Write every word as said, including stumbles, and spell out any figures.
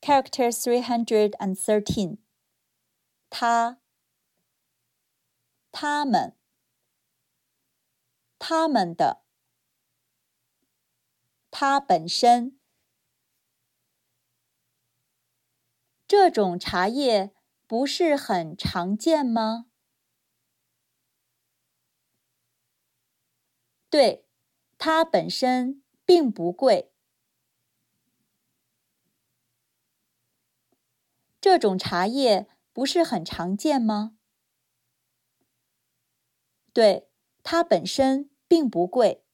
Character three hundred thirteen. 他、他们、他们的、它本身。这种茶叶不是很常见吗？对，它本身并不贵。这种茶叶不是很常见吗？对，它本身并不贵。